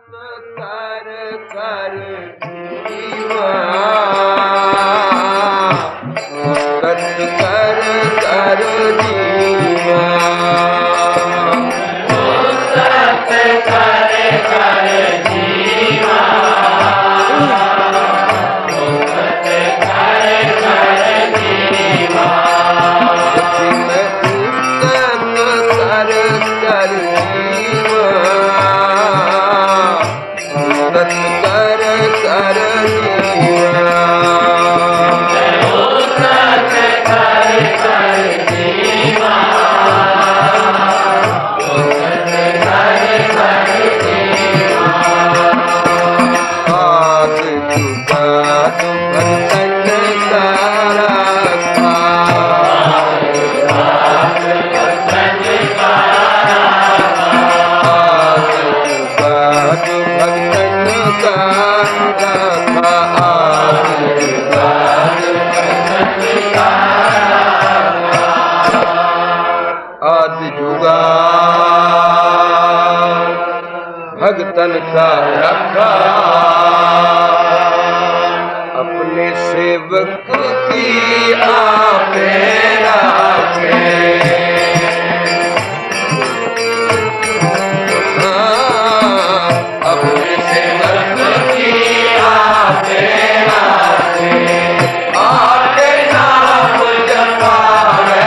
कर कर जीवा कर कर कर जीवा सत कर कर जीवा सत कर कर जीवा जिन उस्तत कर कर जीवा सत कर कर जीवा सत कर कर जीवा सत कर कर जीवा आद जुगाद बंधन का रखा आद बंधन का आद जुगाद बंधन का रखा आद जुगाद बंधन का आद जुगाद भगतन का रखा अपने सेवक की आपे राखे अपने सेवक की आपे राखे आपे नाम जपावे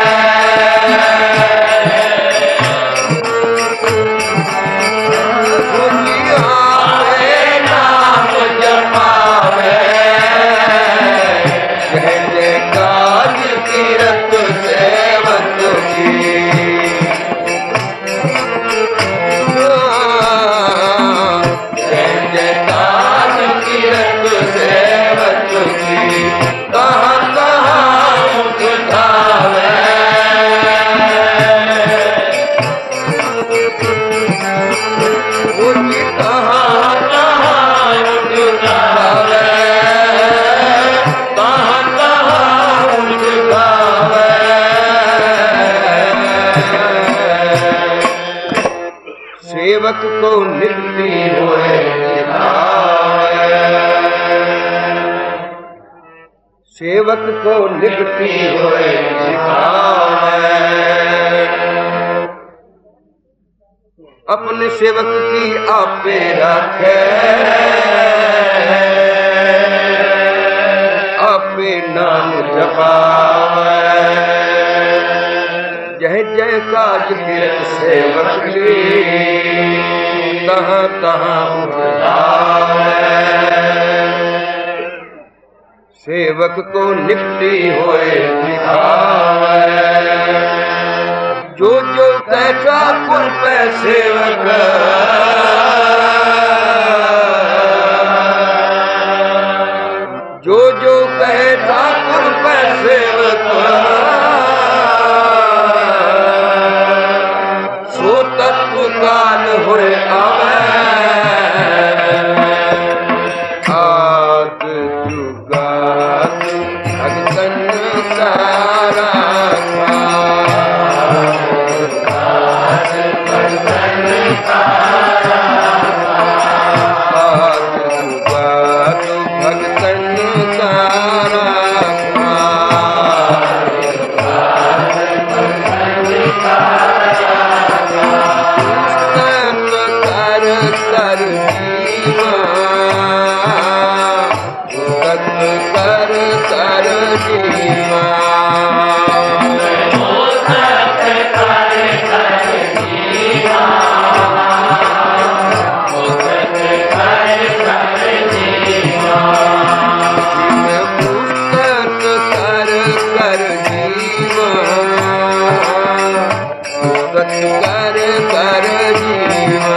सेवक को नित्य होए सिखाए सेवक को नित्य होए सिखाए अपने सेवक की आपे रखे आपे नाम जपाए जय जय काज तीरथ सेवक की तहाँ तहाँ उठावे सेवक को निपटी होए दिखावे जो जो कैसा कुल पे सेवक जो जो कैसा कुल पे सेवक काल होए आवे आद जुगाद भगतन का रखा आद भगतन का रखा आद जुगाद भगतन का रखा आद भगतन का कर जीवा सत कर कर जीवा सत कर कर जीवा सत कर कर जीवा जिन पुस्तक कर कर जीवा सत कर कर जीवा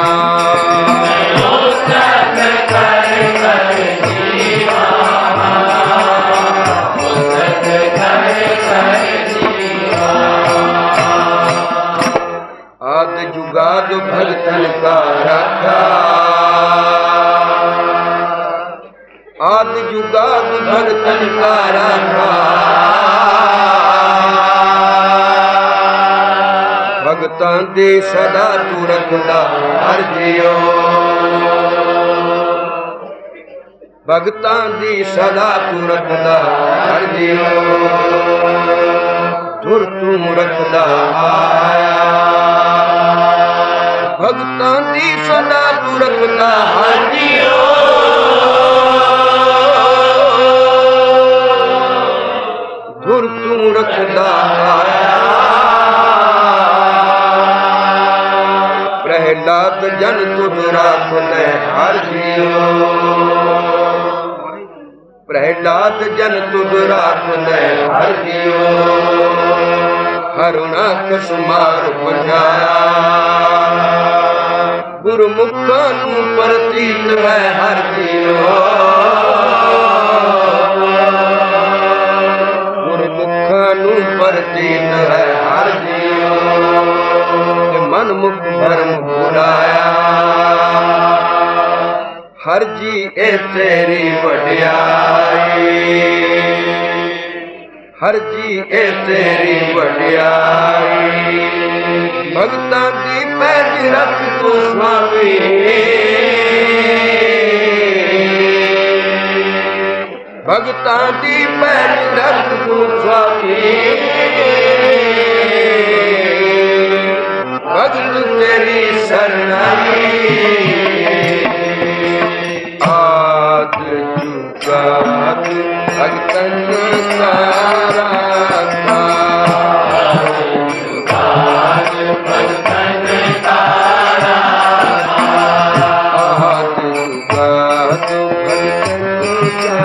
आद जुगाद भगतन का रखा आद जुगाद भगतन का रखा भगतां दे सदा तू रखदा हर जियो भगतां दी सदा तू रखदा हर जियो धुर तू रखदा आया भगतां दी सदा तू रखदा हर जियो धुर तू रखदा आया प्रहलाद जन तुझ राखदे हर जियो प्रहलाद जन तुझ राखदे हर जियो हरुणा कसमार बजाया गुरमुखां नूं प्रतीत है हर जियो गुरमुखां नूं प्रतीत है हर जियो मन मुख भरम भुलाया हर जी ए तेरी वड्याई हर जी ए तेरी वड्याई भगतां दी पैज रख तू स्वामी भगतां दी पैज रख तू स्वामी भगत तेरी शरणाई आद जुगाद भगतन का राखा जुगाद भगतन का राखा आद जुगाद भगतन का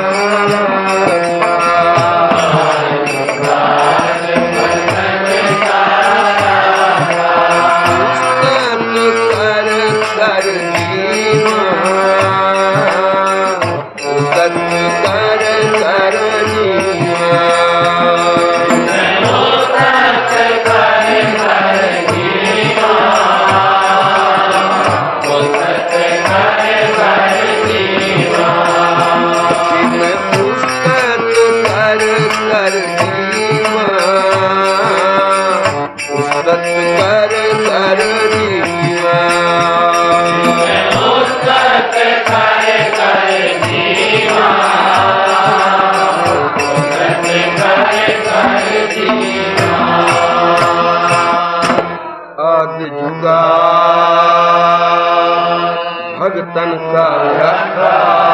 भगतन का रखा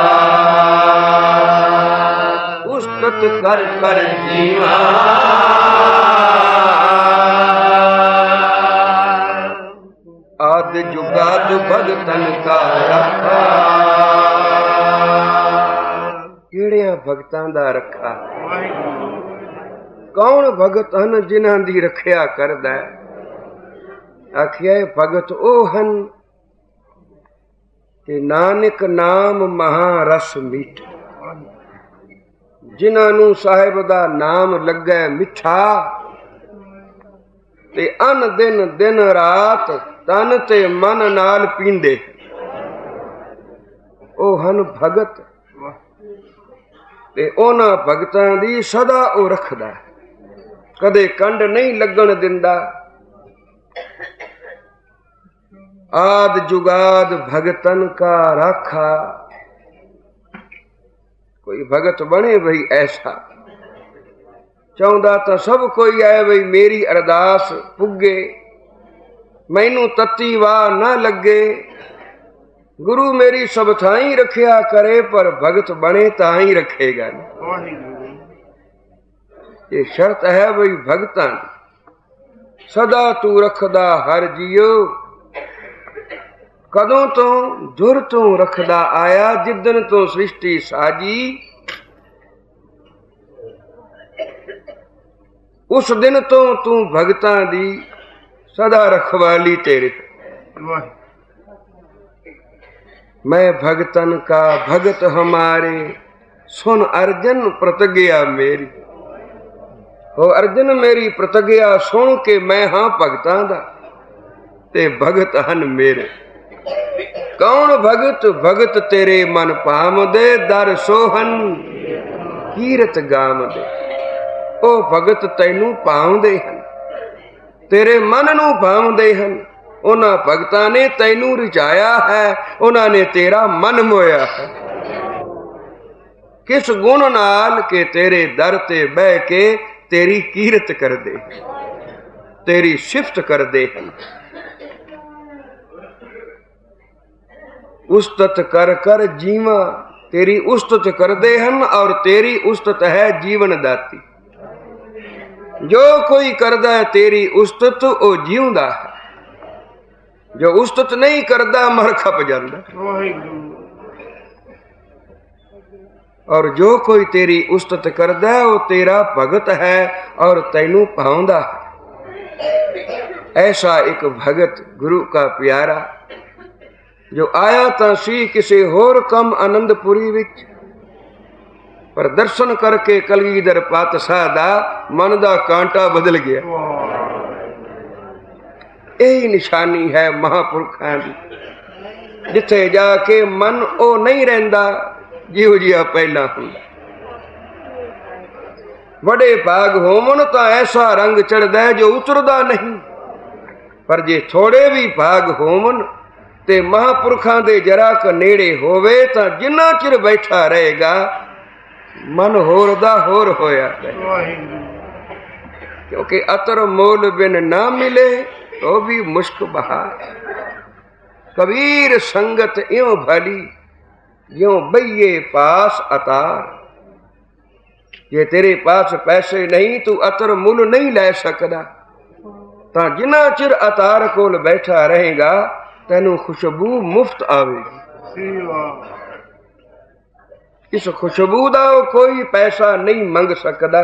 उस्तत कर कर जीवा आदि जुगाद भगतन का रखा किहड़ियां भगतां दा रखा कौन भगत हन जिन्हां दी रखिया करदा आखिया भगत ओ हन कि नानक नाम महारस मीठ जिन्हां नूं साहिब दा नाम लगे मिठा ते अन दिन दिन रात तन ते मन नाल पींदे ओ हन भगत ते ओना भगतां दी सदा ओ रखदा कदे कंड नहीं लगन दिंदा आद जुगाद भगतन का राखा कोई भगत बने भई ऐसा चाहता तो सब कोई आए भई मेरी अरदास पुगे मैनू तत्ती वाह ना लगे गुरु मेरी सब थाई रखिया करे पर भगत बने ताई रखेगा ये शर्त है भई भगतां सदा तू रखदा हर जियो कदों तो जुर तू रखदा आया जिदन तो सृष्टि साजी उस दिन तो तू भगतां दी सदा रखवाली तेरे मैं भगतन का भगत हमारे सुन अर्जन प्रतिज्ञा मेरी हो अर्जन मेरी प्रतिज्ञा सुन के मैं हाँ भगतां दा ते भगत हन मेरे कौन भगत भगत तेरे मन पाम दे दर सोहन कीरत गाम दे ओ भगत तैनू पाउंदे हन तेरे मन नू पाउंदे हन उन्हां भगतां ने तैनू रिझाया है, उन्हां ने तेरा मन मोया है। किस गुण नाल के तेरे दर ते बह के तेरी कीरत कर दे, तेरी सिफत कर दे। उस्तत कर कर जीवा, तेरी उस्तत कर दे हन और तेरी उस्तत है जीवन दाती। जो कोई करदा है तेरी उस्तत ओ जीवदा है, जो उस्तत नहीं करदा मर खप जांदा। और जो कोई तेरी उस्तत करदा है वो तेरा भगत है और तैनू भाउंदा है। ऐसा एक भगत गुरु का प्यारा जो आया तां सी किसी होर कम आनंदपुरी विच, पर दर्शन करके कलगीधर पातशाह दा मन दा कांटा बदल गया। यही निशानी है महापुरखां दी, जिथे जाके मन ओ नहीं रहिंदा जिहो जिहा पहला हुंदा। बड़े भाग होवन तां ऐसा रंग चढ़दा है जो उतरदा नहीं, पर जे थोड़े भी भाग होवन ते महापुरखां दे जरा क नेड़े होवे तां जिन्ना चिर बैठा रहेगा मन होर दा होर होया है। क्योंकि अतर मोल बिन ना मिले तो भी मुश्क बहार। कबीर संगत इयों भली ज्यों बइये पास अतार। जे तेरे पास पैसे नहीं तू अतर मुल नहीं ले सकदा, तां जिन्ना चिर अतार कोल बैठा रहेगा तैनू खुशबू मुफ्त आवेगी। इस खुशबू दा कोई पैसा नहीं मंग सकदा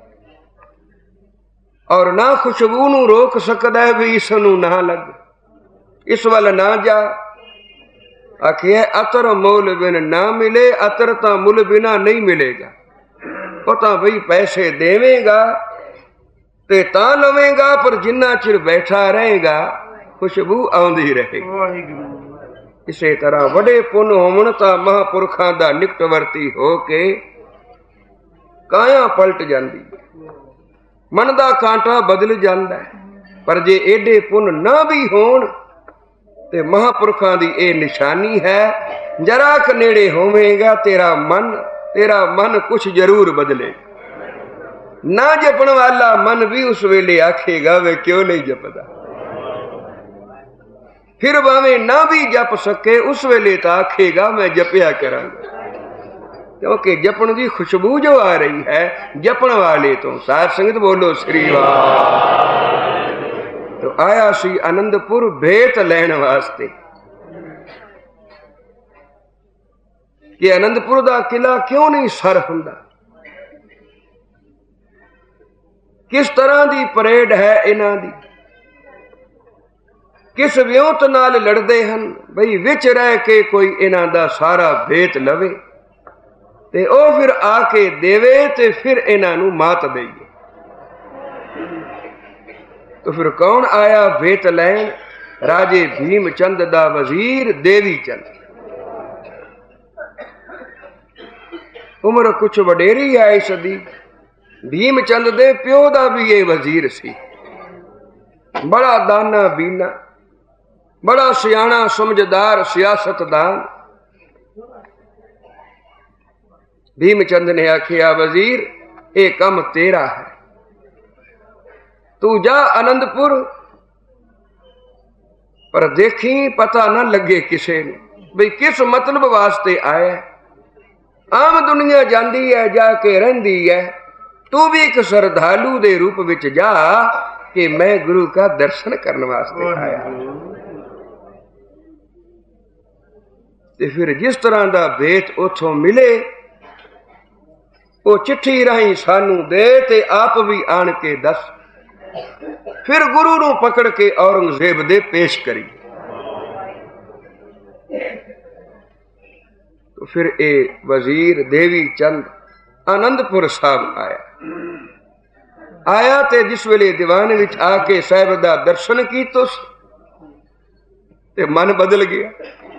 और ना खुशबू नू रोक सकदा है भी इस नू ना लग, इस वाल ना जा। आखिए अतर मोल बिन ना मिले, अतर तां मुल बिना नहीं मिलेगा। वो तां बई पैसे देवेगा ते तां लवेगा, पर जिन्ना चिर बैठा रहेगा खुशबू आउंदी रहेगी। इसे तरह वडे पुन होवन तां महापुरखां दा निकटवर्ती हो के काया पलट जांदी, मन दा कांटा बदल जांदा है। पर जे एडे पुन ना भी होण ते महापुरखां दी ए निशानी है, जरा क नेड़े होवेगा तेरा मन कुछ जरूर बदलेगा। ना जपण वाला मन भी उस वेले आखेगा वे क्यों नहीं जपदा। फिर भावें ना भी जप सके उस वेले तो आखेगा मैं जपया करांगा। क्योंकि जपन की खुशबू जो आ रही है जपन वाले तो। साध संगत बोलो श्री वाह। तो आया सी आनंदपुर भेत लैण वास्ते कि आनंदपुर दा किला क्यों नहीं सर हुंदा, किस तरह की परेड है इन्हां दी, किस व्योत नाल लड़दे हन बई विच रह के कोई इन्हां दा सारा भेत लवे ते ओ फिर आके देवे ते फिर इन्हां नू मात देईए। तो फिर कौन आया भेत लैन? राजे भीमचंद दा वजीर देवी चंद। उम्र कुछ वडेरी है इस दी। भीमचंद दे प्यो दा भी ये वजीर सी। बड़ा दाना बीना, बड़ा सियाणा समझदार सियासतदान। भीमचंद ने आखिया वजीर ये कम तेरा है, तू जा आनंदपुर, पर देखी पता न लगे किसे ने बई किस मतलब वास्ते आया। आम दुनिया जाती है जाके रहिंदी है, तू भी एक श्रद्धालु दे रूप विच जा कि मैं गुरु का दर्शन करने वास्ते आया। ते फिर जिस तरह दा भेत उथों मिले वो चिट्ठी राही सानू दे ते आप भी आन के दस। फिर गुरु नू पकड़ के औरंगजेब दे पेश करी। तो फिर ए वजीर देवी चंद आनंदपुर साहब आया ते जिस वेले दीवान विच आके साहिब दा दर्शन कीतो ते मन बदल गया।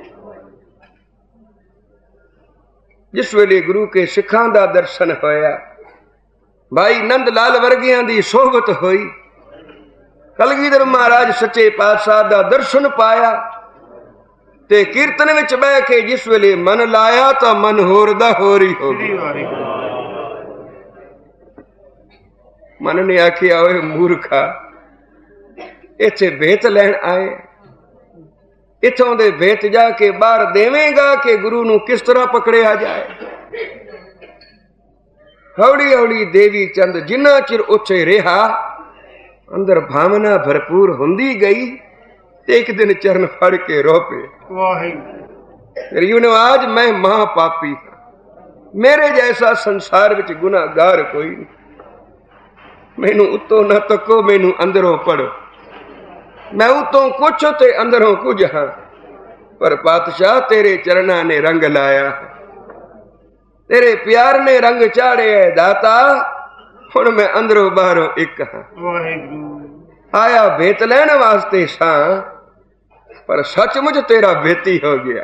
जिस वेले गुरु के सिखां दा दर्शन होया, भाई नंद लाल वर्गियां दी सोहबत होई, कलगीधर महाराज सच्चे पातशाह दा दर्शन पाया ते कीर्तन विच बह के जिस वेले मन लाया तो मन होर दा होर ही हो गया। मन ने आखिया ओए मूर्खा इत्थे भेत लैण आए, इथों दे भेत जाके बाहर देवेगा कि गुरु नूं किस तरह पकड़िया जाए। हौली हौली देवी चंद जिन्ना चिर उत्थे रहा अंदर भावना भरपूर हुंदी गई ते एक दिन चरण फड़ के रो पे आज मैं महापापी हाँ, मेरे जैसा संसार विच गुनाहगार कोई नहीं, मैनू उत्तों न तको, मैनू अंदरों पढ़ो, मैं उत्तों कुछ ते अंदरों कुछ हाँ, पर पातशाह तेरे चरणा ने रंग लाया, तेरे प्यार ने रंग चाड़े है दाता, हुण मैं अंदरों बाहरों एक हाँ। आया भेत लैण वास्ते सा पर सचमुच तेरा भेती हो गया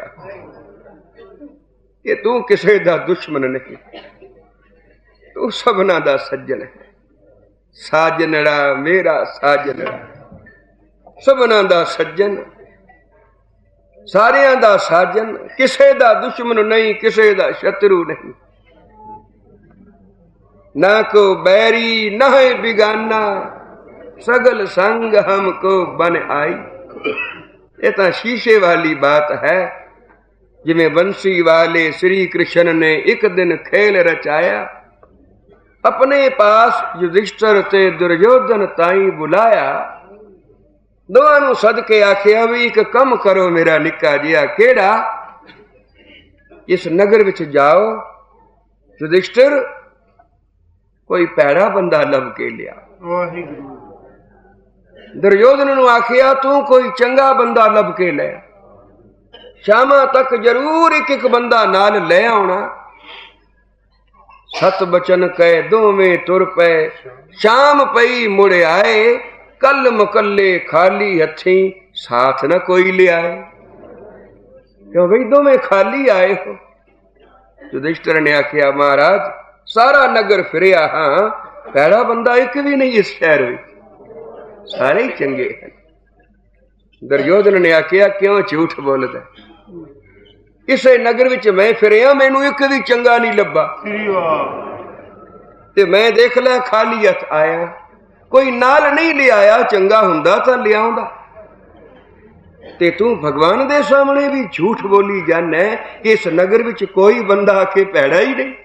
कि तू किसे दा दुश्मन नहीं, तू सबना दा सज्जन है। साजनड़ा मेरा साजनड़ा, सबना दा सज्जन, सारियां दा साजन, किसे दा दुश्मन नहीं, किसे दा शत्रु नहीं, ना को बैरी ना है बिगाना, सगल संग हमको बन आई। ये तो शीशे वाली बात है, जिमें बंसी वाले श्री कृष्ण ने एक दिन खेल रचाया, अपने पास युधिष्ठिर ते दुर्योधन ताई बुलाया, दोवां नूं सद के आखिया भी एक कम करो मेरा निक्का जिहा केड़ा, इस नगर विच जाओ, युधिष्ठिर कोई पैड़ा बंदा लभ के लिया। दुर्योधन नूं आखिया तू कोई चंगा बंदा लभ के ले, शामा तक जरूर एक एक बंदा नाल ले आउणा। सत बचन कह दोवें तुर पे, शाम पई मुड़ आए, कल मुकल्ले खाली हथी साथ न कोई ले आए। क्यों भाई दोवें खाली आए हो? युधिष्ठिर ने आखिया महाराज सारा नगर फिरिया हाँ, पैड़ा बंदा एक भी नहीं इस शहर में, सारे ही चंगे हैं। दुर्योधन ने आखिया क्यों झूठ बोलदा, इसे नगर विच मैं फिरिया मैनू एक भी चंगा नहीं लब्बा, ते मैं देख लै खाली हथ आया, कोई नाल नहीं ले आया, चंगा हुंदा तां ले आउंदा। ते तू भगवान दे सामने भी झूठ बोली जाना कि इस नगर विच कोई बंदा आके पैड़ा ही नहीं।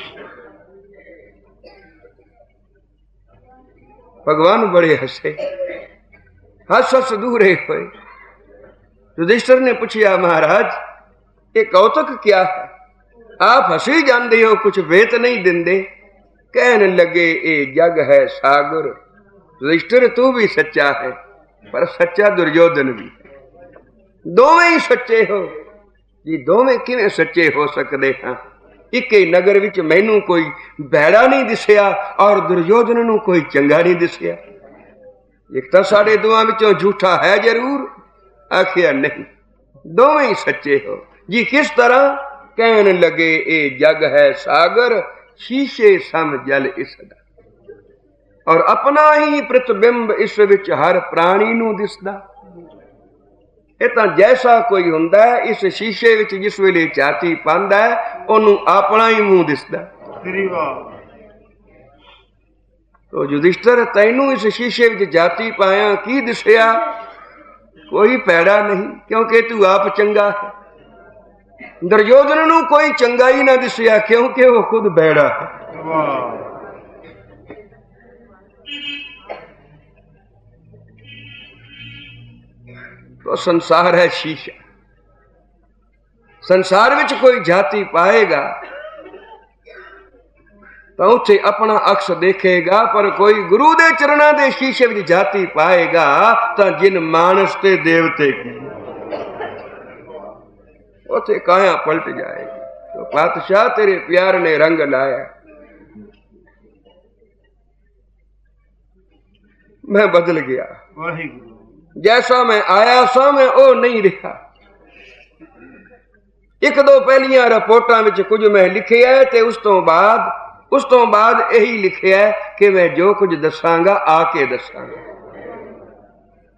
भगवान बड़े हसे, हस हस दूरे हुए। युधिष्ठिर ने पूछा महाराज ये कौतुक क्या है, आप हसी जाते हो कुछ वेत नहीं दिंदे। कहने लगे ये जग है सागर, युधिष्ठिर तू भी सच्चा है पर सच्चा दुर्योधन भी है, दोवें ही सच्चे हो जी। दोवें किवें सच्चे हो सकते हैं? एक ही नगर विच मैनू कोई भैड़ा नहीं दिसिया और दुर्योधन नू कोई चंगा नहीं दिसिया। एक तो साढ़े दोवां विचों झूठा है जरूर। आखिया नहीं, दोवें ही सच्चे हो जी। किस तरह? कहने लगे ए जग है सागर, शीशे सम जल इसदा, और अपना ही प्रतिबिंब इस विच हर प्राणी नू दिसदा। ਇਹ ਤਾਂ जैसा कोई हुंदा है, इस शीशे विच जिस वेले झाती पांदा है ओनू अपना ही मुंह दिसदा। तो युधिष्ठिर तैनू इस शीशे विच झाती पाया की दिसिया? कोई पैड़ा नहीं, क्योंकि तू आप चंगा है। दुर्योधन नू कोई चंगा ही ना दिसिया क्योंकि वो खुद बैड़ा है। तो संसार है शीशा, संसार विच कोई जाति पाएगा तो उसे अपना अक्स देखेगा, पर कोई गुरु दे चरणा दे शीशे विच जाति पाएगा तो जिन मानस ते देवते की उसे काया पलट जाएगी। तो पातशाह तेरे प्यार ने रंग लाया, मैं बदल गया। जैसा मैं आया सा मैं ओ नहीं रहा। एक दो पहलियां रिपोर्टां विच कुछ मैं लिखिया है ते उस तो बाद यही लिखिया है कि मैं जो कुछ दसांगा आके दसांगा।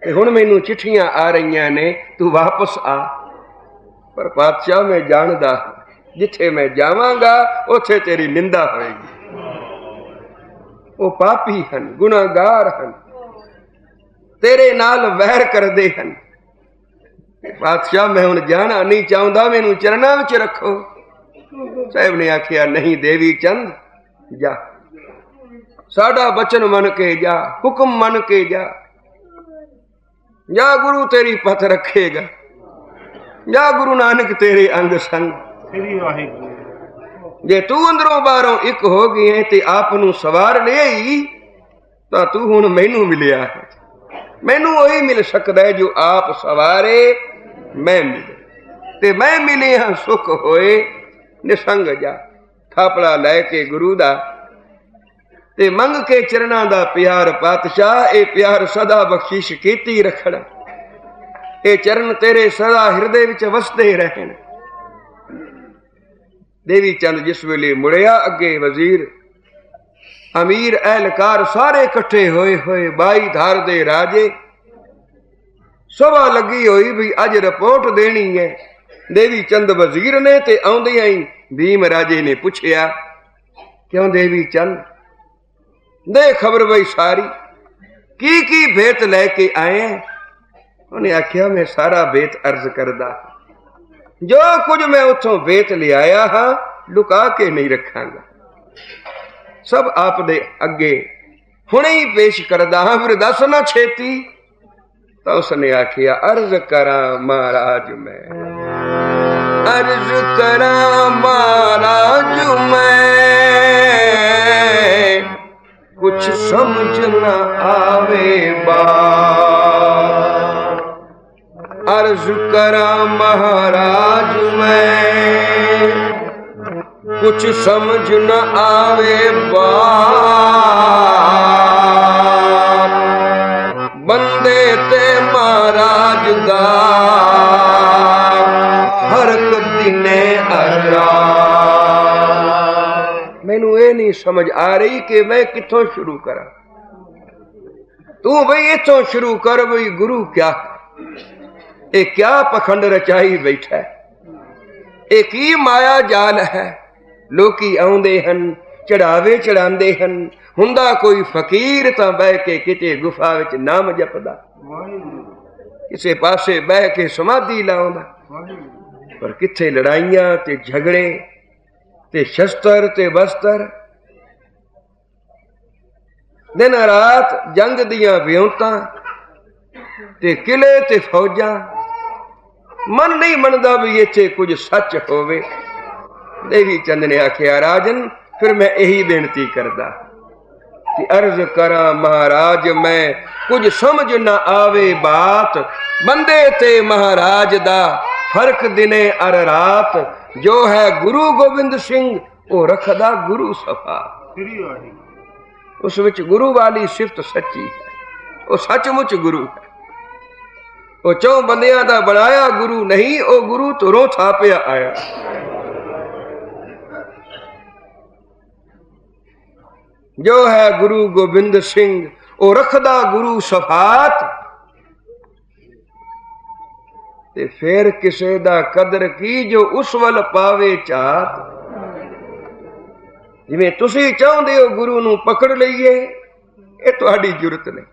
हुण मैनू चिट्ठियां आ रही ने, तू वापस आ। पर पातशाह मैं जानदा जिथे मैं जावांगा उथे तेरी निंदा होएगी। वो पापी हन, गुनाहगार हन, तेरे नाल वैर करदे हन। पातशाह मैं हुण जाना नहीं चाहुंदा, मैनू चरना विच रखो। साहिब ने आखिया नहीं देवी चंद जा, साडा बचन मन के जा, हुक्म मन के जा। जा गुरु तेरी पथ रखेगा, जा गुरु नानक तेरे अंग संग। जे तू अंदरों बाहरों एक हो गई है ते आप नू सवार ले आई, तां तू हुण मैनू मिलिया है। मैनू वही मिल सकदा है जो आप सवारे मैं मिले, ते मैं मिले हाँ सुख होए निसंग जा। थापड़ा लैके गुरु दा ते मंग के चरना दा प्यार पातशाह, ए प्यार सदा बख्शिश कीती रखना। ए चरण तेरे सदा हिरदे विच वसदे रहन। देवी चंद जिस वेले मुड़िया अगे वजीर अमीर एहलकार सारे इकट्ठे होए होए, 22 धार दे राजे सभा लगी हुई भी अज रिपोर्ट देनी है। देवी चंद वजीर ने ते आउंदियां ही भीम राजे ने पूछया, क्यों देवी चंद दे खबर बई सारी, की भेत लैके आए हैं? उन्हें आख्या मैं सारा भेत अर्ज करदा, जो कुछ मैं उथों भेत ले आया हाँ लुका के नहीं रखांगा, सब आप दे अगे हुणे ही पेश करदा हाँ, फिर दस ना छेती। तो उसने आखिया अर्ज करा महाराज मैं, अर्ज करा महाराज मैं, कुछ समझ न आवे बात। अर्ज करा महाराज मैं, कुछ समझ न आवे बात। बंदे ते महाराज दा हरक दिने अरा। मैनू ये नहीं समझ आ रही कि मैं किथों शुरू करा। तू बई इथों शुरू कर, बई गुरु क्या ए क्या पखंड रचाई बैठा है, ए की माया जाल है। लोकी आउंदे हन, चढ़ावे चढ़ांदे हन, हुंदा कोई फकीर तां बह के किते गुफा विच नाम जपदा, किसे पासे बह के समाधि लाउंदा। पर किथे लड़ाइयां ते झगड़े ते शस्त्र ते बस्तर, दिन रात जंग दियां विਉਂਤਾਂ ते किले ते फौजां। मन नहीं मनदा भी इत्थे कुछ सच होवे। देवी चंद ने आखिया राजन फिर मैं यही बेनती करदा कि अर्ज करा महाराज मैं, कुछ समझ न आवे बात। बंदे ते महाराज दा फर्क दिने अर रात, जो है गुरु गोबिंद सिंह वो रखदा गुरु सफा। उस विच गुरु वाली सिफत सच्ची है, वो सचमुच गुरु है। वो चौ बंदियां दा बनाया गुरु नहीं, वो गुरु तुरों थापिया आया। जो है गुरु गोबिंद सिंह वो रखदा गुरु सफात। ते फिर किसे दा कदर की जो उस वल पावे चात। जिवें तुसी चाहुंदे हो गुरु नूं पकड़ लईए, ये तुहाडी जुरत नहीं।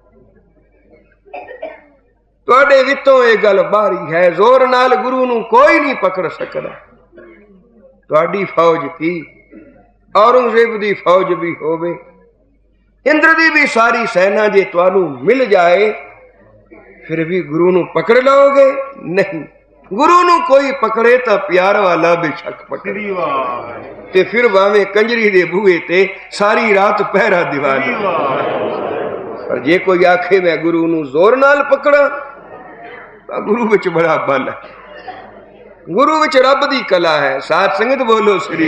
तुहाडे विचों ये गल बाहरी है, जोर नाल गुरु नूं कोई नहीं पकड़ सकदा। तुहाडी फौज की औरंगजेब दी फौज भी होवे, इंद्र दी भी सारी सेना जे तुहानूं मिल जाए, फिर भी गुरु नूं पकड़ लोगे नहीं। गुरु नूं कोई पकड़े तो प्यार वाला बेशक पकड़े, ते फिर भावें कंजरी दे बूहे ते सारी रात पहरा दीवानी। पर जे कोई आखे मैं गुरु नूं जोर नाल पकड़ा, गुरु विच बड़ा बल है, गुरु विच रब दी कला है। साथ संगत बोलो श्री।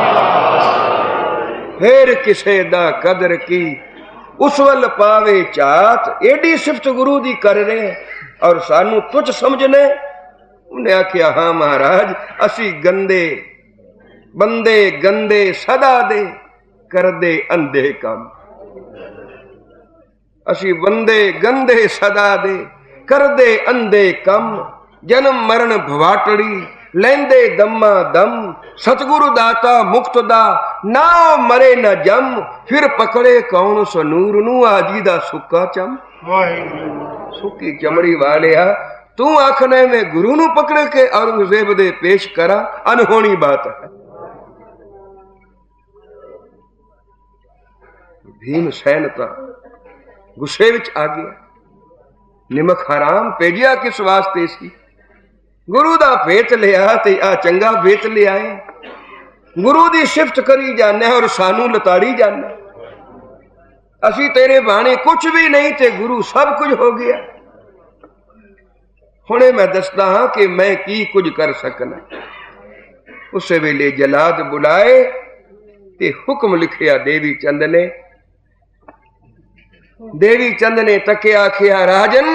फिर किसे दा कदर की उस वल पावे चात। एडी सिफत गुरु दी कर रहे और सानू तुझ समझने। उन्हें आखिया हाँ महाराज असी गंदे बंदे गंदे सदा दे कर दे अंधे काम। असी बंदे गंदे सदा दे कर दे अंधे कम जन्म मरण भवाटड़ी लेंदे दम्मा दम सतगुरु दाता मुक्त दा ना मरे न जम फिर पकड़े कौन सो नूर नू आजी दा सुक्का चम सुक्की चमड़ी वाले तू आखने में गुरु नू पकड़ के औरंगजेब दे पेश करा अनहोनी बात है। भीम सैन ता गुस्से विच आ गया। निमक हराम भेजिया किस वास्ते सी? गुरु दा भेत लिया ते आ चंगा भेत ले आए। गुरु दी सिफत करी जाने और सानू लताड़ी जाने। असी तेरे बाणे कुछ भी नहीं ते गुरु सब कुछ हो गया। हुणे मैं दसदा हां कि मैं की कुछ कर सकना। उस वेले जलाद बुलाए ते हुक्म लिखिया देवी चंद ने। देवी चंद ने तके आखिया राजन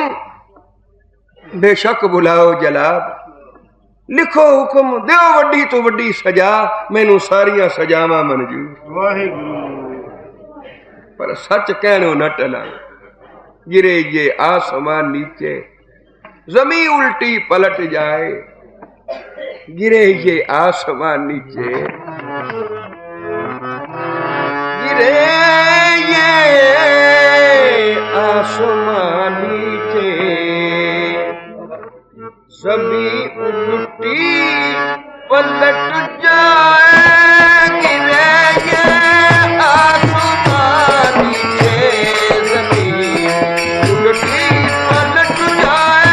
बेशक बुलाओ जलाद, लिखो हुक्म दो वड्डी तो वड्डी सजा, मैनू सारिया सजावां मंजूर। पर सच कहनो न टला। गिरे ये आसमान नीचे जमी उल्टी पलट जाए। गिरे ये आसमान नीचे गिरे ये आसमान नीचे सभी उल्टी पलट जाए। गिरे ये आसमान नीचे सभी उल्टी पलट जाए।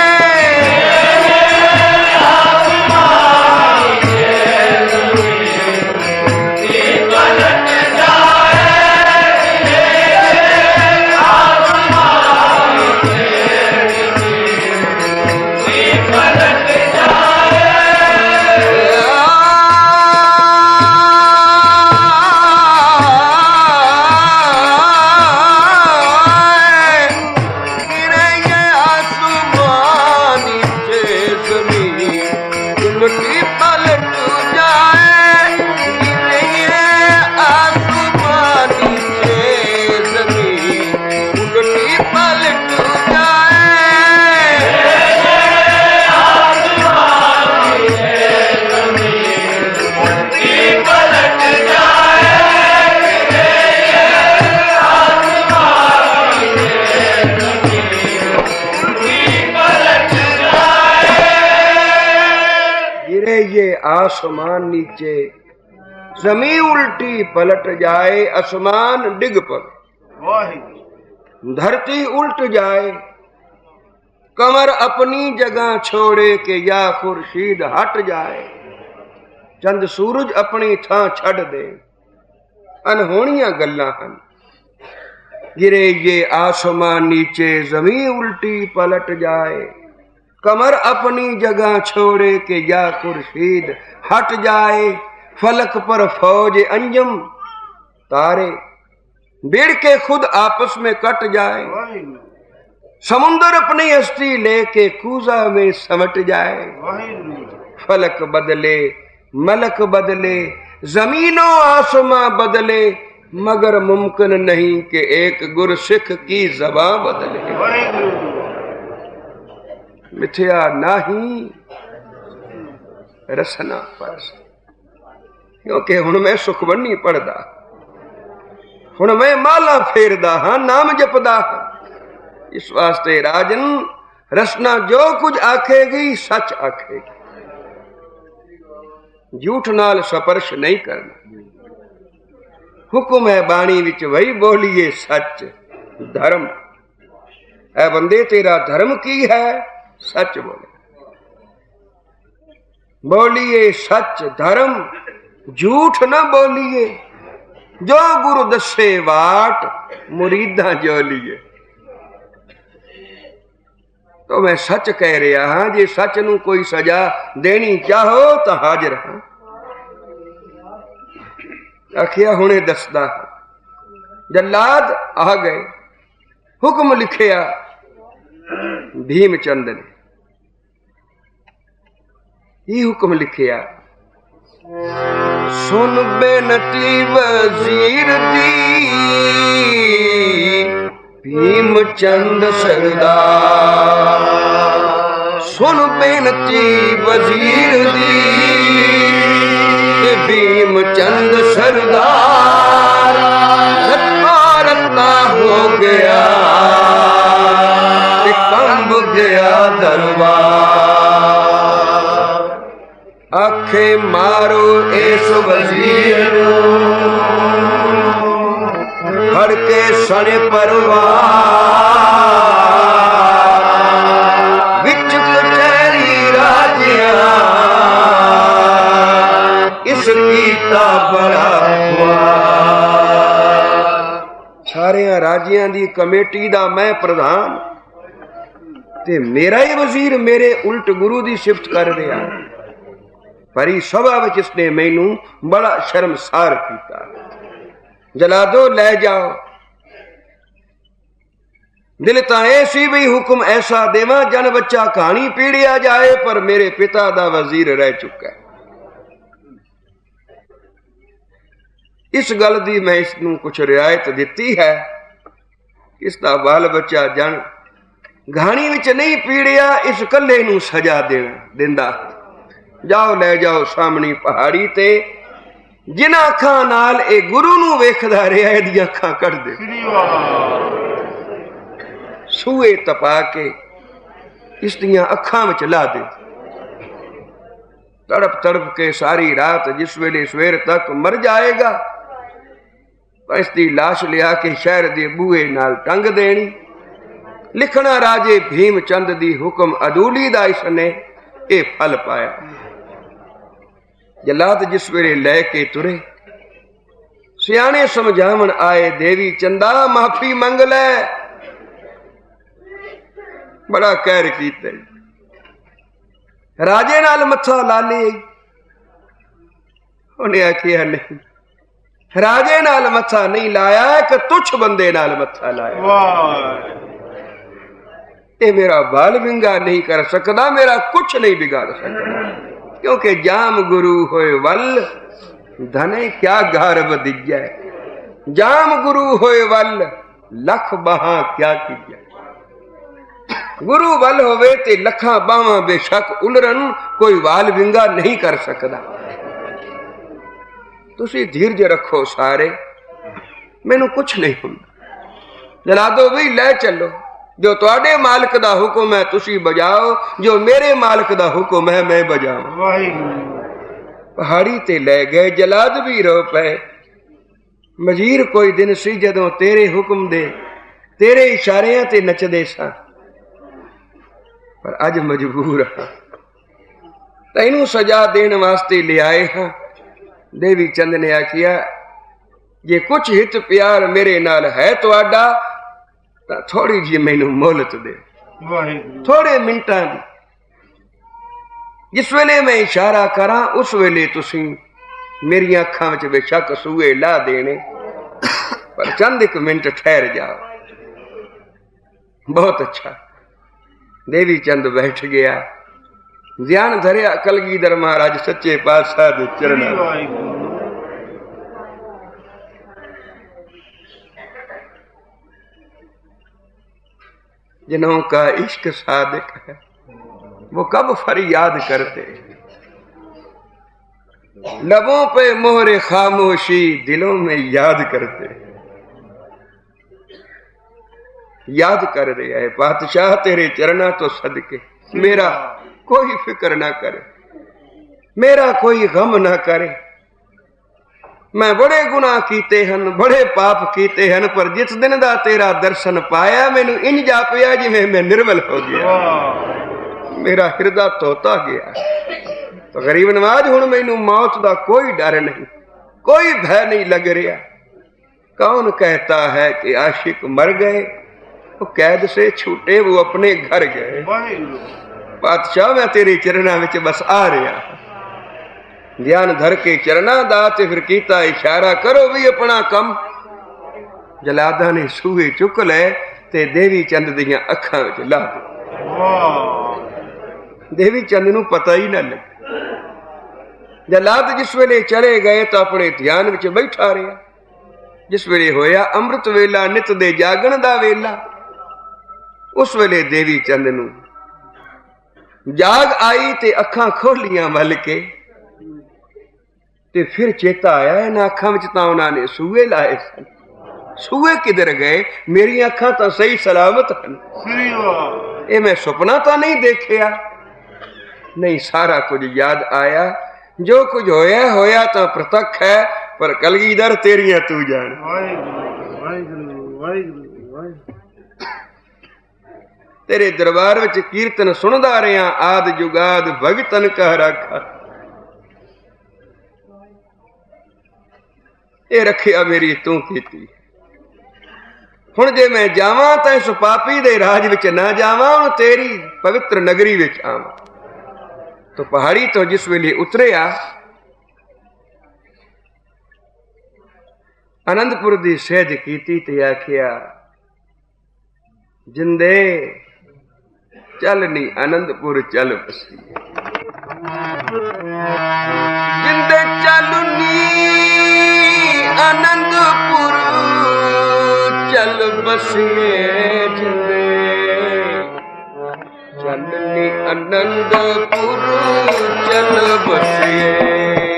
आसमान नीचे जमी उल्टी पलट जाए। आसमान डिग पड़े, धरती उल्ट जाए। कमर अपनी जगह छोड़े के या खुर्शीद हट जाए। चंद सूरज अपनी थां छड़ दे। अनहोनियां गल्लां हन। गिरे ये आसमान नीचे जमी उल्टी पलट जाए। कमर अपनी जगह छोड़े के या खुर्शीद हट जाए। फलक पर फौज अंजम तारे बिड़ के खुद आपस में कट जाए। समुंदर अपनी हस्ती लेके कूजा में समट जाए। फलक बदले मलक बदले जमीनों आसमां बदले, मगर मुमकिन नहीं कि एक गुरसिख की ज़बां बदले। मिथ्या नाही रसना परस। क्योंकि हुण मैं सुखबनी पढ़दा, हुण मैं माला फेरदा हां, नाम जपदा हां। इस वास्ते राजन रसना जो कुछ आखेगी सच आखेगी, झूठ नाल स्पर्श नहीं करना। हुक्म है बाणी विच वही बोलिए सच धर्म। ऐ बंदे तेरा धर्म की है? सच बोले। बोलिए सच धर्म, झूठ न बोलिए। जो गुरु दसे वाट मुरीदा जो लिए। तो मैं सच कह रहा हां, जे सच नू कोई सजा देनी चाहो तो हाजिर हां। आखिया हुणे दसदा। जल्लाद आ गए। हुक्म लिखिया भीमचंद ने। ये हुक्म लिखिया सुन बेनती वजीर दी, भीम चंद सरदार सुन बेनती वजीर दी, भीम चंद सरदार रत्ता रत्ता हो गया, कंब गया दरबार। आखे मारो इस वजीर फड़ के सने परवार, विच कचहरी राजिया इस कीता बड़ा हुआ। सारिया राजिया दी कमेटी दा मैं प्रधान ते मेरा ही वजीर मेरे उल्ट गुरु दी सिफत कर रहा, परी सभा विच इसने मैनू बड़ा शर्मसार किया। जलादो ले जाओ, दिल तां ऐसी भी हुक्म ऐसा देवा जन बच्चा कहानी पीड़िया जाए, पर मेरे पिता दा वजीर रह चुका है। इस गल दी मैं इसनू कुछ रियायत दिती है, इसदा बाल बच्चा जन घाणी विच नहीं पीड़िया, इस कल्ले नू सजा देंदा। जाओ ले जाओ सामनी पहाड़ी ते, जिन्हां अखां नाल ए गुरु नू वेखदा रिहा इहदी अखां कढ दे। सूए तपा के इस दियां अखां विच ला दे। तड़प तड़प के सारी रात जिस वेले सवेर तक मर जाएगा, इसकी लाश लिया के शहर दे बूहे नाल टंग देनी। लिखना राजे भीम चंद दी हुक्म अदूली दा इसने ए फल पाया। जलाद जिस वेले लैके तुरे, सियाने समझावन आए देवी चंदा माफी मंग लै। बड़ा कहर कीते, राजे नाल मत्था ला ले। उन्हें आखिया नहीं, राजे नाल मत्था नहीं लाया, एक तुच्छ बंदे नाल मत्था लाया। ये मेरा बाल विंगा नहीं कर सकता, मेरा कुछ नहीं बिगाड़ सकता, क्योंकि जाम गुरु होए वल धने क्या गारब दिज्जै। जाम गुरु होए वल लख बाहां क्या कीजै। गुरु वल होवे ते लखां बाहां बेशक उलरन, कोई वाल विंगा नहीं कर सकता। तुसी धीरज रखो सारे, मैनू कुछ नहीं हुंदा। जलादो भी ले चलो, जो तुहाडे मालिक दा हुक्म है तुसी बजाओ, जो मेरे मालिक दा हुक्म है मैं बजावां। पहाड़ी ते ले गए, जलाद भी रो पे। मजीर कोई दिन सी जदों तेरे हुक्म दे तेरे इशारियां ते नचदे सा, पर अज मजबूर हां, तैनू सजा देण वास्ते ले आए हां। देवी चंद ने आखिया, जे कुछ हित प्यार मेरे नाल है तुहाडा, थोड़ी जी मैनू मोहलत दे, थोड़े मिनटां दी। जिस वेले मैं इशारा करा उस वेले तुसी मेरी अखां विच बेशक सूए ला देने, पर चंद एक मिनट ठहर जाओ। बहुत अच्छा। देवी चंद बैठ गया, ध्यान धरिया कलगीधर महाराज सच्चे पातशाह दे चरणां। जिन्हों का इश्क सादिक है वो कब फरियाद करते, लबों पे मोहरे खामोशी दिलों में याद करते। याद कर रहे है पातशाह तेरे चरणा तो सदके, मेरा कोई फिक्र ना करे, मेरा कोई गम ना करे। मैं बड़े गुनाह कीते हैं, बड़े पाप कीते हैं, पर जिस दिन दा तेरा दर्शन पाया मैनू इंज जापिया जिवें मैं निर्मल हो गया, मेरा हिरदा धोता गया। तो गरीब नवाज हुण मैनू मौत दा कोई डर नहीं, कोई भय नहीं लग रहा। कौन कहता है कि आशिक मर गए, वो कैद से छूटे वो अपने घर गए। पातशाह मैं तेरे चरणा विच बस आ रहा, ध्यान धर के चरणा दा ते फिर कीता इशारा करो भी अपना कम। जलादा ने सूहे चुक ले ते देवी चंद दियां अखां विच ला दे। देवी चंद नू पता ही ना लगे। जलाद जिस वेले चले गए तो अपने ध्यान विच बैठा रहा। जिस वेले होया अमृत वेला नित दे जागण दा वेला, उस वेले देवी चंद नूं जाग आई ते अखां खोलियां मल के, ते फिर चेता आया इन्हां अखां विच तां उन्हां ने सूए लाए सन। सूए किधर गए? मेरी अखां तां सही सलामत हन, ये मैं सुपना तां नहीं देखिया। नहीं, सारा कुछ याद आया। जो कुछ होया होया तां प्रतख है, पर कलगीधर तेरियां तू जान। तेरे दरबार विच कीर्तन सुनदा रहा आद जुगाद भगतन कह रखा, ये रखिया मेरी तू कीती। हुण जे मैं जावां तां इस पापी दे राज विच ना जावां, हुण तेरी पवित्र नगरी विच आवां। तो पहाड़ी तो जिस वेले उतरिया आनंदपुर दी सहज कीती ते आखिया, जिंदे चल नी आनंदपुर चल बसी, जिंदे चल नी आनंदपुर चल बसिए, जिंदे चल नी आनंदपुर चल बसिए।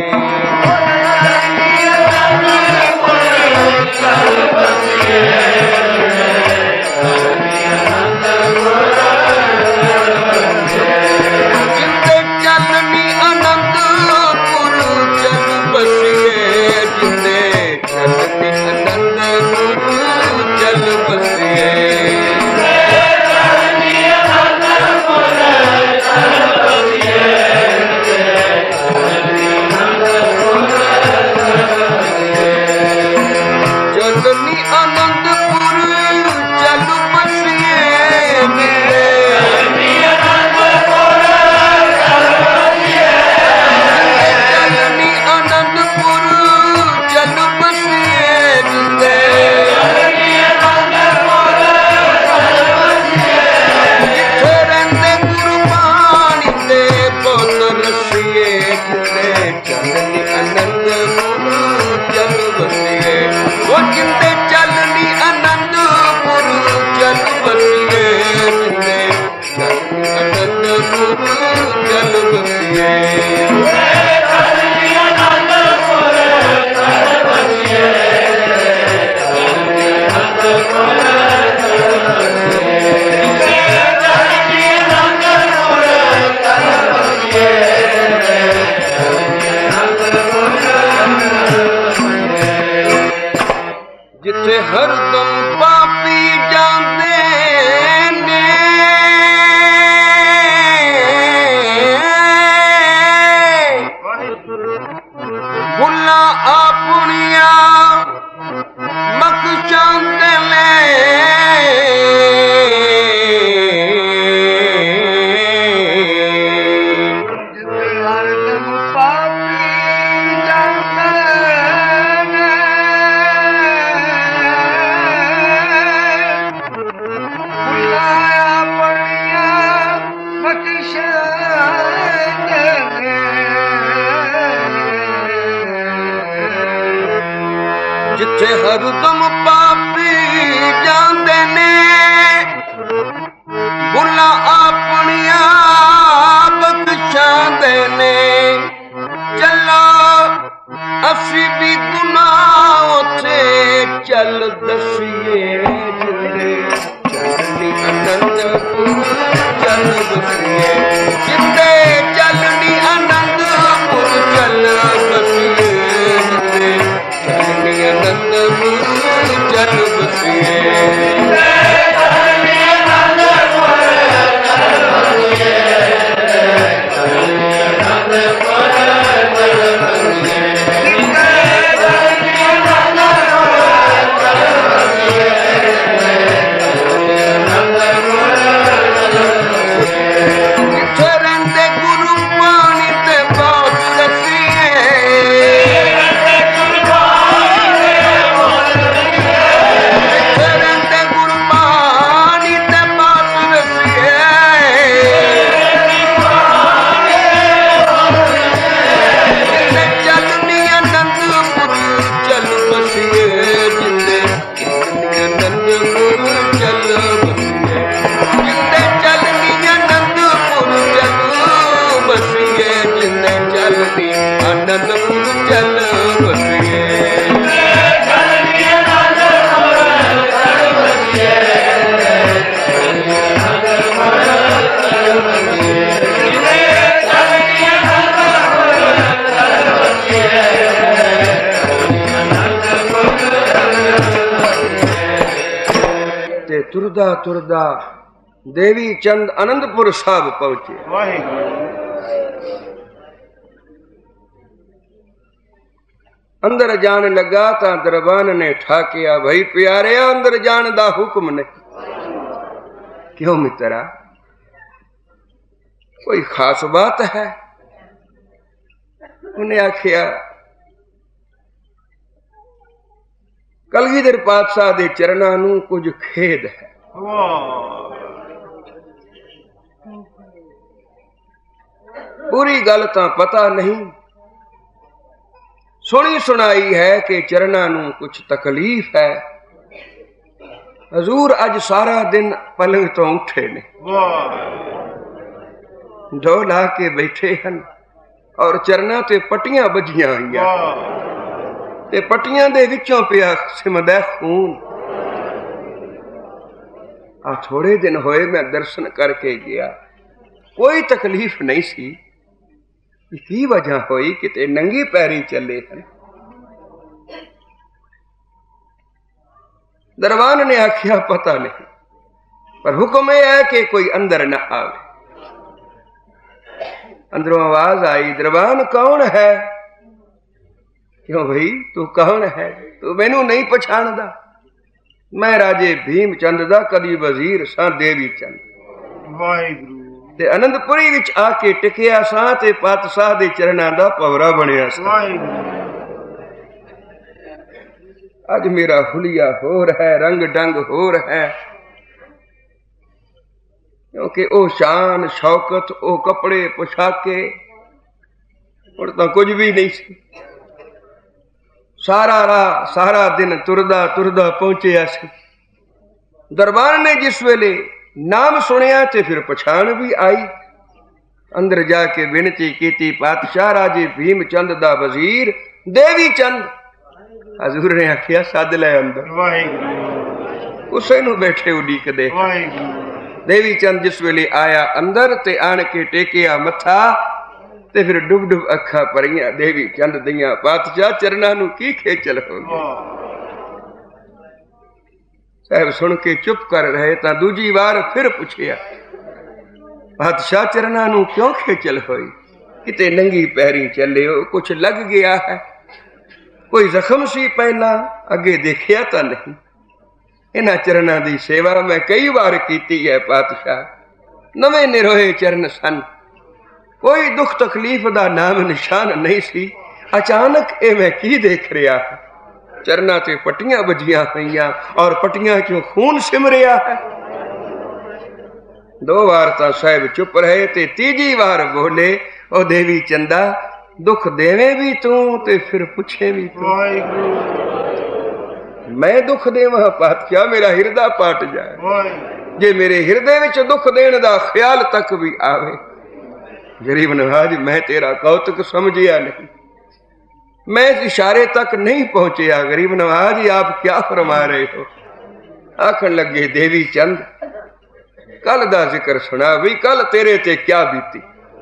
जिथे हरदम पापी जांदे ने भुला अपनिया बख्शांदे ने, चलो असी भी गुनाह उथे चल दसिए, जिंदे चलनी आनंदपुर चल बसिए, जिंदे चलनी आनंदपुर चल बसिए, जिंदे आनंदपुर चल बसिए। तुरदा तुरदा देवी चंद आनंदपुर साहब पहुंचे। अंदर जान लगा ता दरबान ने ठाकिया, भाई प्यारे अंदर जान दा हुक्म नहीं। क्यों मित्रा, कोई खास बात है? उन्हें आखिया, कलगीधर पातशाह दे चरणां नूं कुछ खेद है। पूरी गल तां पता नहीं, सुनी सुनाई है कि चरणां नूं कुछ तकलीफ है। हजूर अज सारा दिन पलंग तो उठे ने, दो ला के बैठे हैं और चरणां ते पट्टियां बजियां होईयां ते पट्टियां दे विचों पिया सिमदा खून। आ थोड़े दिन होए मैं दर्शन करके गया, कोई तकलीफ नहीं सी। की वजह हुई किते नंगी पैरी चले हैं। दरबान ने आखिया पता नहीं, पर हुक्म यह है कि कोई अंदर न आवे। अंदरों आवाज आई, दरबान कौन है? क्यों भाई तू कौन है? तू मैनू नहीं पछाणदा? मैं राजे भीम चंद दा कदी वजीर सा देवी चंद। वाहिगुरु ते आनंदपुरी विच आके टिकिया सा ते पातशाह दे चरणां दा पवरा बनिया सा। अज मेरा हुलिया होर है, रंग ढंग होर है, क्योंकि ओ शान शौकत, ओ कपड़े पोशाके और तो कुछ भी नहीं सी। सारा दिन तुरदा तुरदा पहुंचे सी। दरबार ने जिस वेले नाम सुनिया ते फिर पछाण भी आई। अंदर जाके विनती की, पातशाह राजे भीम चंद दा वजीर देवी चंद। हजूर ने आखिया सद लै अंदर। उसे नू बैठे उड़ीक दे। देवी चंद जिस वेले आया अंदर ते आन के टेकिया मथा ते फिर डुब डुब अखा भरियां देवी चंद दियां। पातशाह चरणां नू की खेचल हो गई। साहब सुन के चुप कर रहे ता दूजी बार फिर पूछिया, पातशाह चरणां नू क्यों खेचल होई? किते नंगी पैरी चले हो, कुछ लग गया है? कोई जख्म सी पहला? अगे देखिया तां नहीं। इन्हां चरणां दी सेवा मैं कई बार कीती है पातशाह, नवे निरोए चरण सन, कोई दुख तकलीफ दा नाम निशान नहीं सी। अचानक ए मैं की देख रहा है? चरना ते पट्टियां बजियां हुईयां और पट्टियां चों खून सिम रहा है। दो बार तां साहब चुप रहे ते तीजी बार बोले, ओ देवी चंदा दुख देवे भी तू ते फिर पुछे भी तू। मैं दुख देवा पातशाह, मेरा हिरदा पाट जाए। जे मेरे हिरदे विच दुख देने दा ख्याल तक भी आवे, गरीब नवाज मैं तेरा कौतुक समझिया नहीं, मैं इस इशारे तक नहीं पहुंचया। गरीब नवाज आप क्या फरमा रहे हो? आखन लगे देवी चंद कल दा जिक्र सुना भी, कल तेरे ते क्या बीती।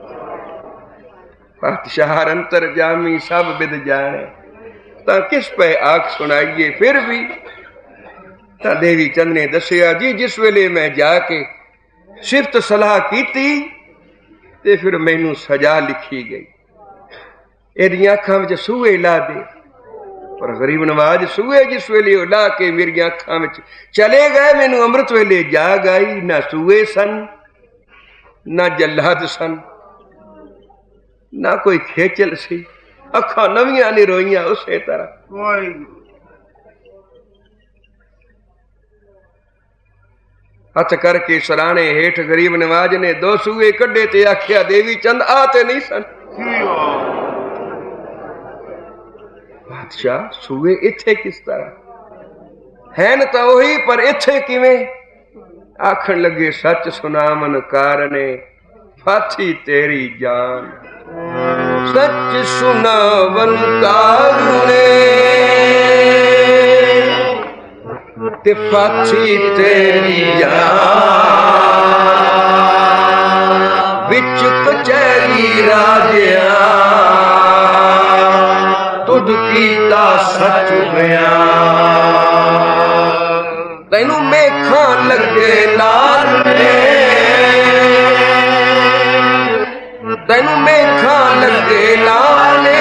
पातशाह अंतर जामी सब बिद जाने, ता किस पे आख सुनाइए। फिर भी ता देवी चंद ने दसिया, जी जिस वेले मैं जाके सिफत सलाह कीती ते फिर मैनू सजा लिखी गई। एदियां अखां विच सूए ला दे। पर गरीब नवाज सूए जिस वेले ला के मेरी अखां विच चले गए, मैनू अमृत वेले जाग आई। ना सूए सन, ना जल्लाद सन, ना कोई खेचल सी। अखां नवियां ने रोईयां उसे तरह। हथ करके सराने हेठ गरीब नवाज ने दो सूए कड्डे ते आख्या, देवी चंद आ ते नहीं सन। बादशाह सूए इथे किस तरह हैन? तां ओही, पर इथे किवें? आखण लगे सच सुनामन कारने फाथी तेरी जान। सच सुनावन कारने ते फाथी तेरी जान। विच कचहरी राजिया तुद कीता सच बयान। तैनू मेखा लगे लाल ने, तैनू मेखा लगे लाल ने,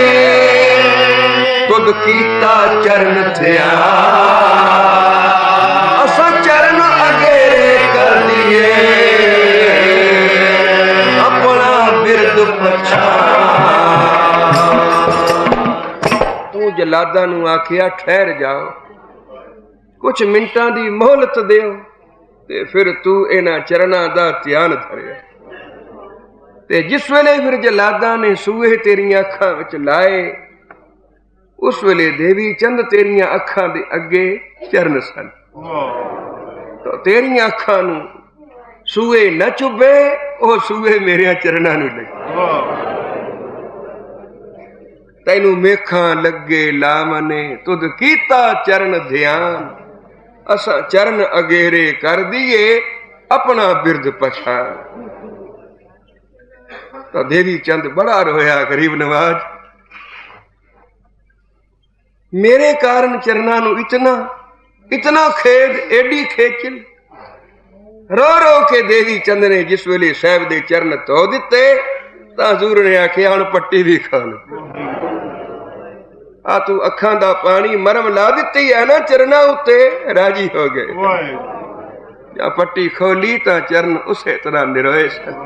तुद कीता चरण थिया असा चरण अगेरे कर दिए अपना बिरद पछा। तू जलादा नू आखिया ठहर जाओ, कुछ मिंटां दी मोहलत दिओ, ते फिर तू इन्हां चरणां दा ध्यान धरिया। ते जिस वेले फिर जलादा ने सूहे तेरियां अखां विच लाए, उस वेले देवी चंद तेरियां अखां दे अगे चरण सन। तो तेरियां अखां नू सूहे न चुभे, ओ सूहे मेरे चरणां नू लगे। तैनू मेखा लगे लामने, तुद कीता चरण ध्यान असा चरण अगेरे कर दिए अपना बिरद पछान। तो देवी चंद बड़ा रोया, गरीब नवाज मेरे कारण चरना नू इतना इतना खेद, एडी खेचल। रो रो के देवी चंद ने जिस वेले साहब दे चरण धो दिते, तां हजूर ने आखिया हुण पट्टी भी खा लो। आ तू अखां दा पानी मरम ला दिती है ना चरना उत्ते, राजी हो गए। जा पट्टी खोली तां चरण उसे तरह निरोए सन।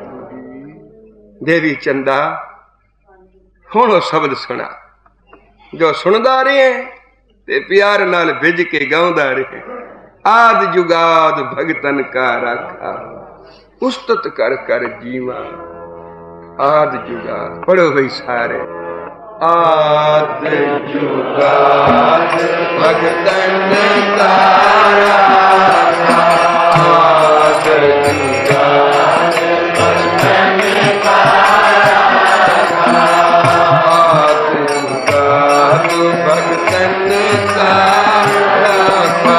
देवी चंदा हुण ओ शब्द सुना जो सुनदा रहे ते प्यार नाल भिज के गाउंदा रहे। आद जुगाद भगतन का राखा, उस्तत कर कर जीवा। आद जुगाद पढ़ो भाई सारे। आद जुगाद भगतन का राखा, आद जुगाद भगतन का राखा, आद जुगाद भगतन का राखा,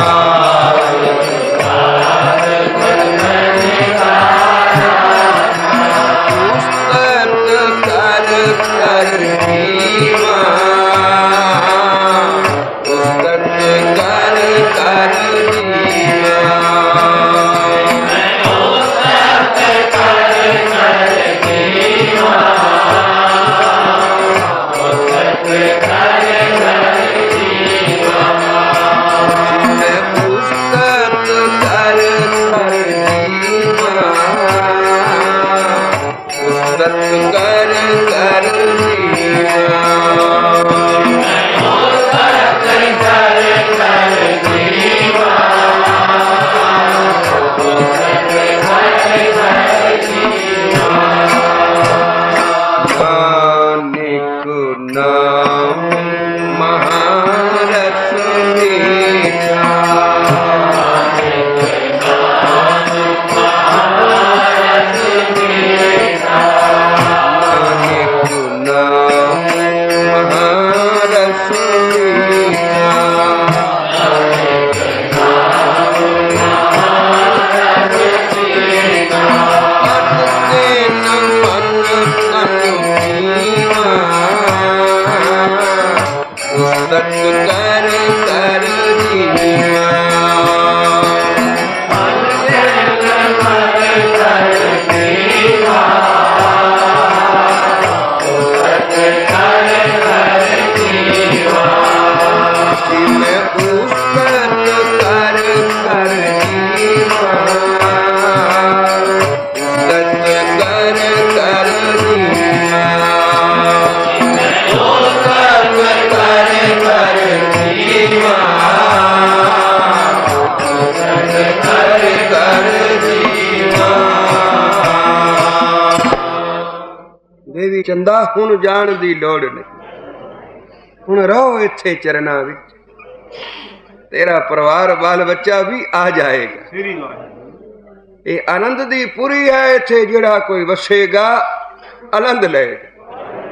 चंदा हुण जान दी लोड़ नहीं, हुण रहो इत्थे चरना विच, तेरा परिवार बाल बच्चा भी आ जाएगा। ये आनंद दी पूरी है इत्थे, जेड़ा कोई वसेगा आनंद लेगा।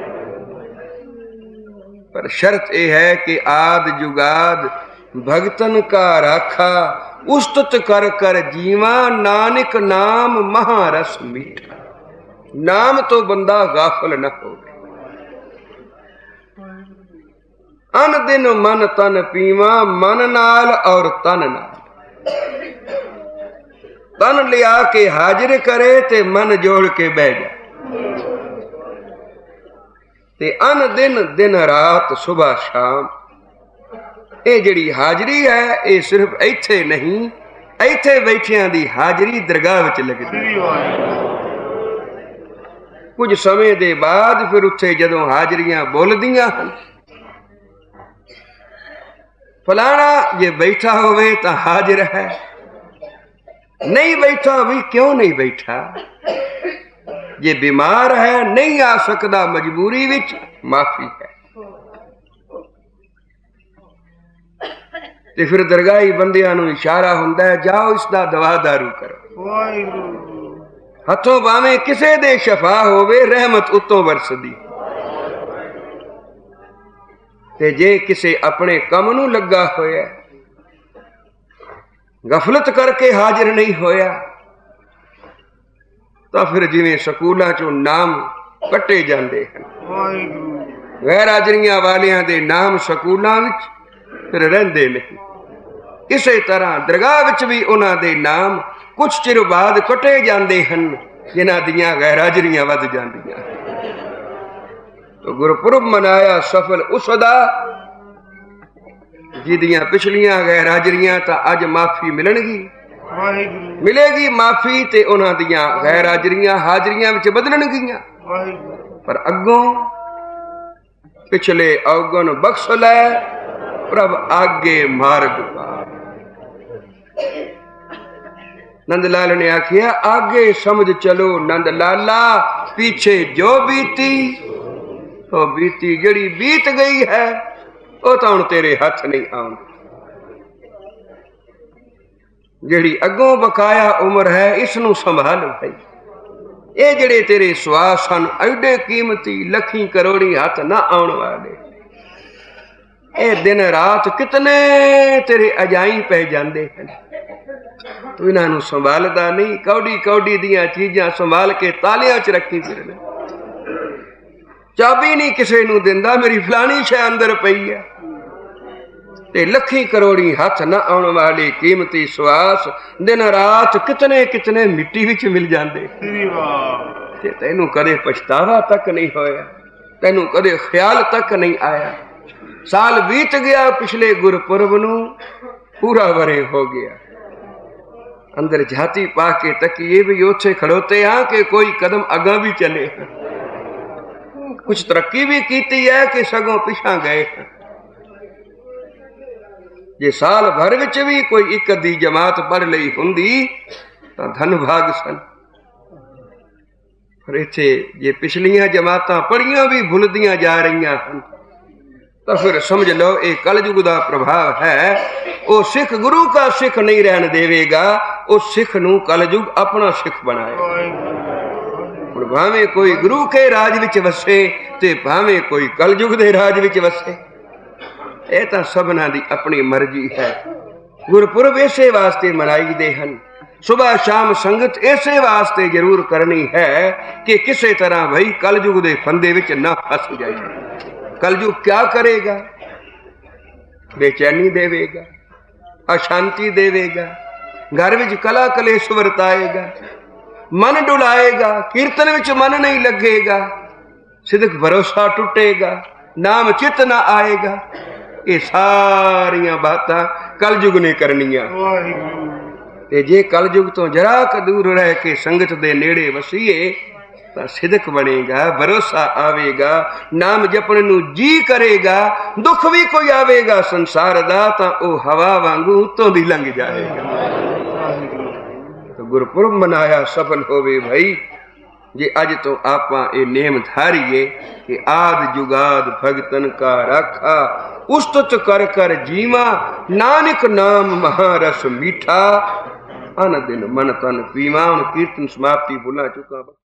पर शर्त यह है कि आद जुगाद भगतन का राखा, उस्तत कर कर जीवा। नानक नाम महारस मीठा, नाम तो बंदा गाफल न हो। अन दिन मन तन पीवा, मन नाल और तन नाल। तन लिया के हाजिर करे ते मन जोड़ के बह जा। ते अन दिन दिन रात सुबह शाम, ये जिहड़ी हाजरी है ये सिर्फ इत्थे नहीं, इत्थे बैठियां दी हाजरी दरगाह विच लगदी। कुछ समय दे बाद फिर उत्थे जदों हाजरियां बोलदियां हन, फलाना जे बैठा होवे तां हाजिर है, नहीं बैठा भी क्यों नहीं बैठा, जे बीमार है नहीं आ सकता मजबूरी विच माफी है। ते फिर दरगाही बंदियां नूं इशारा हुंदा है, जाओ इसदा दवा दारू करो। हथों बावें किसे दे शफा होवे, रहमत उत्तों वरसदी। ते जे किसे अपने कम नूं लगा होया, गफलत करके हाजिर नहीं होया, तो फिर जिवें स्कूलों चों नाम कट्टे जाते हैं, गैर हाजरियां वालियां दे नाम स्कूलों विच फिर रहिंदे नहीं, इसे तरह दरगाह विच भी उन्हां दे नाम कुछ चिर बाद कटे जाते हैं, जिन्हां दियां गैर हाजरियां वध जांदियां। तो गुरपुरब मनाया सफल उसदा जिदियां पिछलियां गैर हाजरियां तां अज माफी मिलणगी, मिलेगी माफी, ते उन्हां दियां गैर हाजरियां विच बदलणगियां। पर अगों पिछले अवगुण बख्श लै, प्रभ आगे मार्ग पा। नंद लाल ने आखिया, आगे समझ चलो नंद लाला, पीछे जो बीती तो बीती, जड़ी बीत गई है वो तो हुण तेरे हथ नहीं आउंदी, जिहड़ी अगों बकाया उम्र है इसनूं संभाल भाई। ये जिहड़े तेरे सवास हन एडे कीमती, लखी करोड़ी हथ ना आउण वाले, ये दिन रात कितने तेरे अजाई पै जांदे हन, तू इन्हां नूं संभालदा नहीं। कौड़ी कौड़ी दियां चीजां संभाल के तालियां च रखी फिरना, चाबी नहीं किसे नूं दिंदा, मेरी फलानी शै अंदर पई है। ते लखी करोड़ी हथ न आउण वाले कीमती सवास दिन रात कितने कितने मिट्टी विच मिल जांदे, ते तैनूं कदे पछतावा तक नहीं होया, तैनूं कदे ख्याल तक नहीं आया। साल बीत गया, पिछले गुरपुरब नूं पूरा वरे हो गया, अंदर झाती पा के तकिए भी ओथे खड़ोते हाँ कि कोई कदम अगा भी चले, कुछ तरक्की भी कीती है कि सगों पिछा गए। जे साल भर विच भी कोई एक अद्धी जमात पढ़ लई हुंदी तां धन भाग सन, पर इत्थे जे पिछलियां जमातां पढ़ियां भी भुलदियां जा रहीआं हन, तो फिर समझ लो ये कलयुग दा प्रभाव है। वो सिख गुरु का सिख नहीं रहन देवेगा, उस सिख नूं कलयुग अपना सिख बनाएगा। भावें कोई गुरु के राज विच वसे ते भावें कोई कलयुग दे राज विच वसे, ये तां सबना दी अपनी मर्जी है। गुरपुरब इसे वास्ते मनाई दे हन, सुबह शाम संगत इसे वास्ते जरूर करनी है कि किसी तरह भाई कलयुग दे फंदे विच ना फस जाए। कलयुग क्या करेगा? बेचैनी देवेगा, अशांति देवेगा, घर विच कला कलेश वरताएगा, मन डुलाएगा, कीर्तन विच मन नहीं लगेगा, सिदक भरोसा टुटेगा, नाम चित ना आएगा। ये सारियां बातां कलयुग ने करनियां। ते जे कलयुग तो जरा क दूर रह के संगत दे नेड़े वसीए तां सिदक बनेगा, भरोसा आवेगा, नाम जपण नूं जी करेगा। दुख भी कोई आवेगा संसार दा तां ओ हवा वांगू उत्तों दी लंघ जाएगा। तो गुरपुरब मनाया सफल होवे भाई, जे अज तो आपां ए नेम धारीए कि आद जुगाद भगतन का राखा, उस्तत कर कर जीवा, नानक नाम महारस मीठा, अन दिन मन तन पीवा। कीर्तन समाप्ति भुला चुका।